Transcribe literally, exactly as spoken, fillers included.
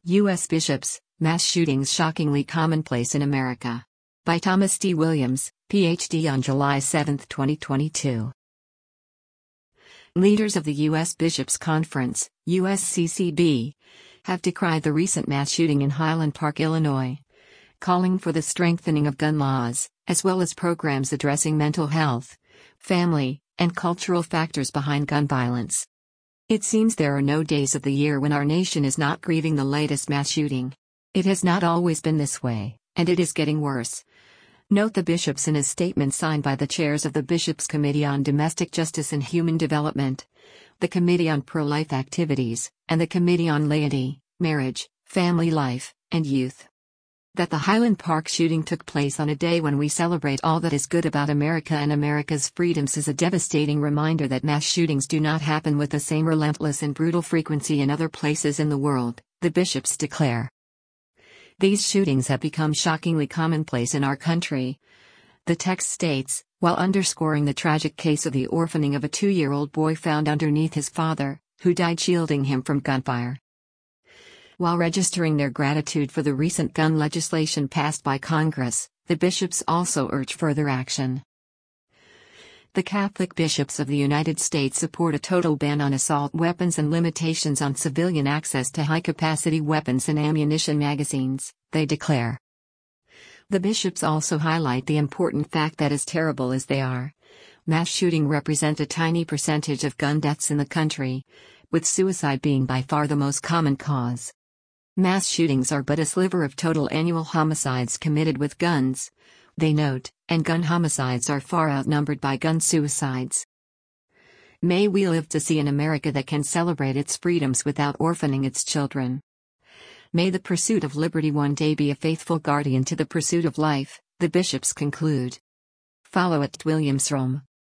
U S Bishops, Mass Shootings Shockingly Commonplace in America. By Thomas D. Williams, P H D on July seventh, twenty twenty-two. Leaders of the U S Bishops' Conference, U S C C B, have decried the recent mass shooting in Highland Park, Illinois, calling for the strengthening of gun laws, as well as programs addressing mental health, family, and cultural factors behind gun violence. It seems there are no days of the year when our nation is not grieving the latest mass shooting. It has not always been this way, and it is getting worse. Note the bishops in a statement signed by the chairs of the Bishops' Committee on Domestic Justice and Human Development, the Committee on Pro-Life Activities, and the Committee on Laity, Marriage, Family Life, and Youth. That the Highland Park shooting took place on a day when we celebrate all that is good about America and America's freedoms is a devastating reminder that mass shootings do not happen with the same relentless and brutal frequency in other places in the world, the bishops declare. These shootings have become shockingly commonplace in our country. The text states, while underscoring the tragic case of the orphaning of a two-year-old boy found underneath his father, who died shielding him from gunfire. While registering their gratitude for the recent gun legislation passed by Congress, the bishops also urge further action. The Catholic bishops of the United States support a total ban on assault weapons and limitations on civilian access to high-capacity weapons and ammunition magazines, they declare. The bishops also highlight the important fact that as terrible as they are, mass shooting represent a tiny percentage of gun deaths in the country, with suicide being by far the most common cause. Mass shootings are but a sliver of total annual homicides committed with guns, they note, and gun homicides are far outnumbered by gun suicides. May we live to see an America that can celebrate its freedoms without orphaning its children. May the pursuit of liberty one day be a faithful guardian to the pursuit of life, the bishops conclude. Follow at Williams Rome.